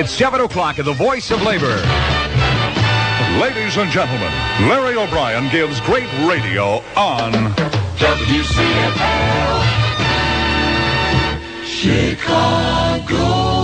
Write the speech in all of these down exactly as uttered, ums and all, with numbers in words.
It's seven o'clock at the Voice of Labor. Ladies and gentlemen, Larry O'Brien gives great radio on W C F L Chicago.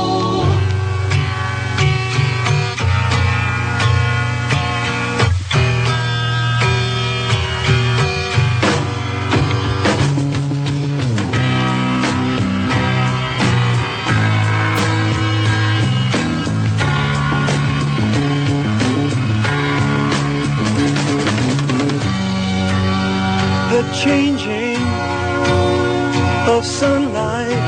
The changing of sunlight.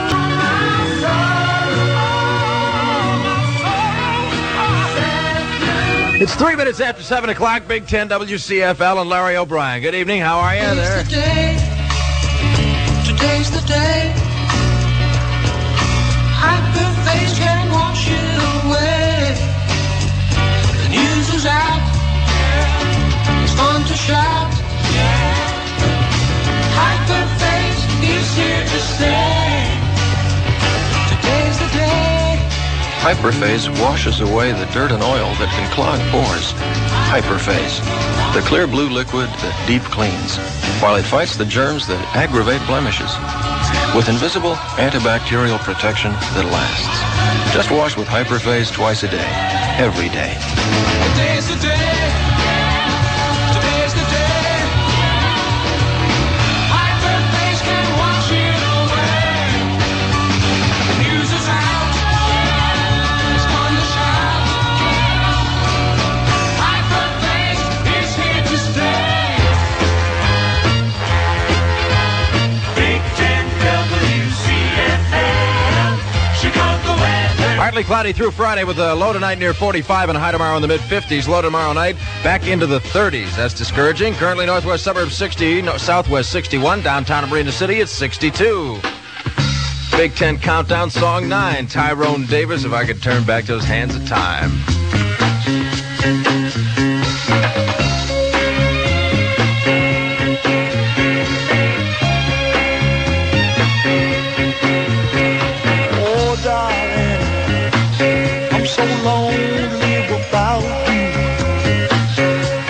It's three minutes after seven o'clock, Big Ten W C F L and Larry O'Brien. Good evening, how are you there? Today's the day. Today's the day. Hyperface can wash it away. The news is out. It's fun to shout. Hyperface is here to stay. Today's the day. Hyperface washes away the dirt and oil that can clog pores. Hyperface, the clear blue liquid that deep cleans, while it fights the germs that aggravate blemishes. With invisible antibacterial protection that lasts. Just wash with Hyperface twice a day, every day. Today's the day. Today's the day. Hyperface can wash it away. The news is out. It's fun to shout. Hyperface is here to stay. Big Ten W C F L Chicago weather. Partly cloudy through Friday with a low tonight near forty-five and a high tomorrow in the mid-fifties. Low tomorrow night back into the thirties. That's discouraging. Currently northwest suburbs sixty, no, southwest sixty-one. Downtown Marina City, it's sixty-two. Big Ten Countdown, Song nine. Tyrone Davis, If I Could Turn Back Those Hands of Time.